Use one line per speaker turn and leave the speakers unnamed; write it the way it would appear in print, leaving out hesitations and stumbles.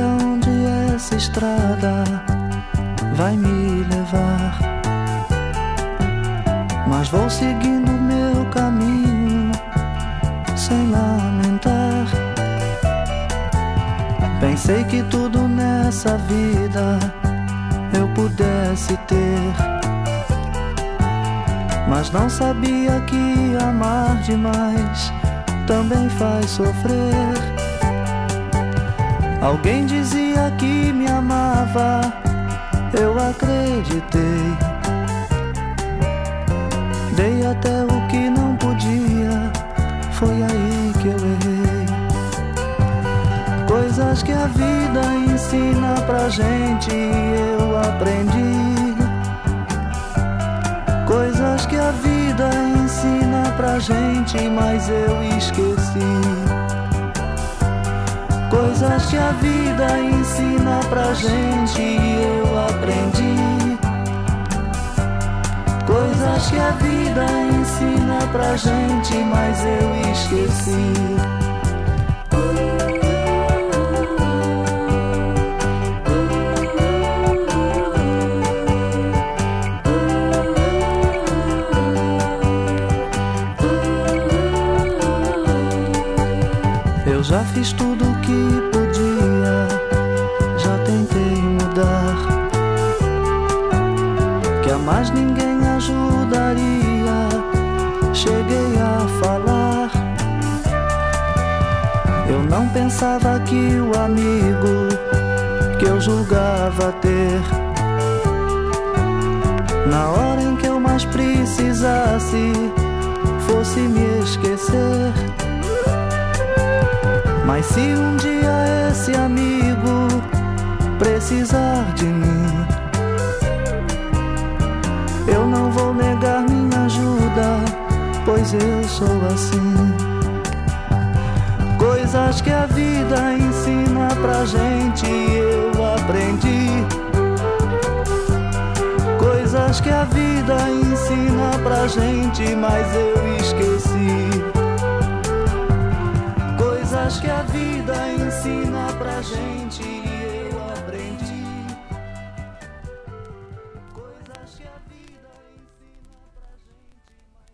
aonde essa estrada vai me levar, mas vou seguindo meu caminho sem lamentar. Pensei que tudo nessa vida eu pudesse ter, mas não sabia que amar demais também faz sofrer. Alguém dizia que me amava, eu acreditei. Dei até o que não podia, foi aí que eu errei. Coisas que a vida ensina pra gente eu aprendi. Coisas que a vida ensina pra gente, mas eu esqueci. Coisas que a vida ensina pra gente eu aprendi. Coisas que a vida ensina pra gente, mas eu esqueci. Eu já fiz tudo o que podia, já tentei mudar, que a mais ninguém ajudaria, cheguei a falar. Eu não pensava que o amigo que eu julgava ter, na hora em que eu mais precisasse, fosse me esquecer. Mas se um dia esse amigo precisar de mim, eu não vou negar minha ajuda, pois eu sou assim. Coisas que a vida ensina pra gente eu aprendi. Coisas que a vida ensina pra gente, mas eu esqueci.